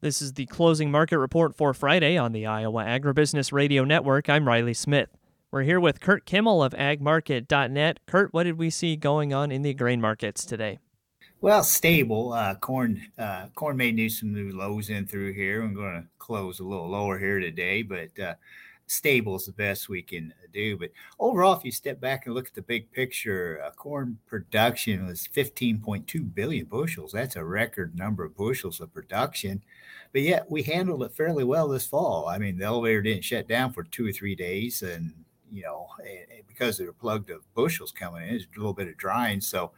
This is the closing market report for Friday on the Iowa Agribusiness Radio Network. I'm Riley Smith. We're here with Kurt Kimmel of agmarket.net. Kurt, what did we see going on in the grain markets today? Well, stable. Corn may need some new lows in through here. I'm going to close a little lower here today, but stable is the best we can do. But overall, if you step back and look at the big picture, corn production was 15.2 billion bushels. That's a record number of bushels of production. But yet we handled it fairly well this fall. I mean, the elevator didn't shut down for 2 or 3 days, and because they were plugged of bushels coming in, it's a little bit of drying. So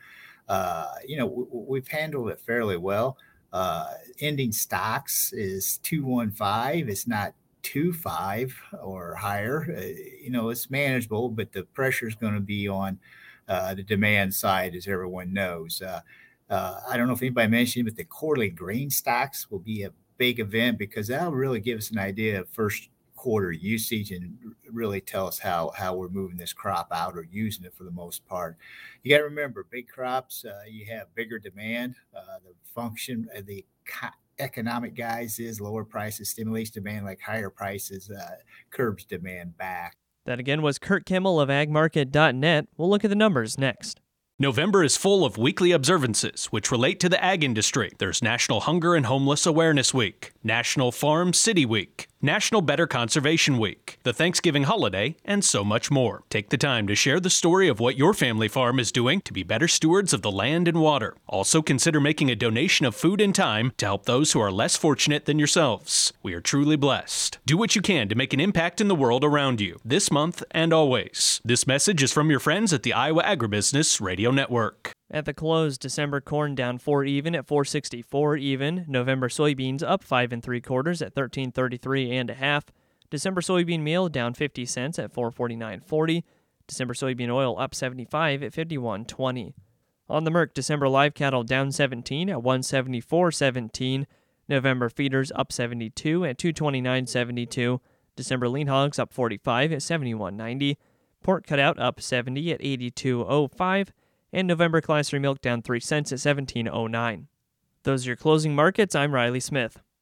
we've handled it fairly well. Ending stocks is 215. It's not 25 or higher. It's manageable, but the pressure is going to be on the demand side, as everyone knows. I don't know if anybody mentioned, but the quarterly grain stocks will be a big event because that'll really give us an idea of first quarter usage and really tell us how we're moving this crop out or using it for the most part. You got to remember, big crops, you have bigger demand. The function of the economic guys is lower prices stimulates demand, like higher prices curbs demand back. That again was Kurt Kimmel of agmarket.net. We'll look at the numbers next. November is full of weekly observances which relate to the ag industry. There's National Hunger and Homeless Awareness Week, National Farm City Week, National Better Conservation Week, the Thanksgiving holiday, and so much more. Take the time to share the story of what your family farm is doing to be better stewards of the land and water. Also consider making a donation of food and time to help those who are less fortunate than yourselves. We are truly blessed. Do what you can to make an impact in the world around you, this month and always. This message is from your friends at the Iowa Agribusiness Radio Network. At the close, December corn down 4 even at 464 even. November soybeans up 5 3/4 at 1333 1/2. December soybean meal down 50 cents at 449.40. December soybean oil up 75 at 51.20. On the Merc, December live cattle down 17 at 174.17. November feeders up 72 at 229.72. December lean hogs up 45 at 71.90. Pork cutout up 70 at 82.05. And November Class 3 milk down 3 cents at 17.09. Those are your closing markets. I'm Riley Smith.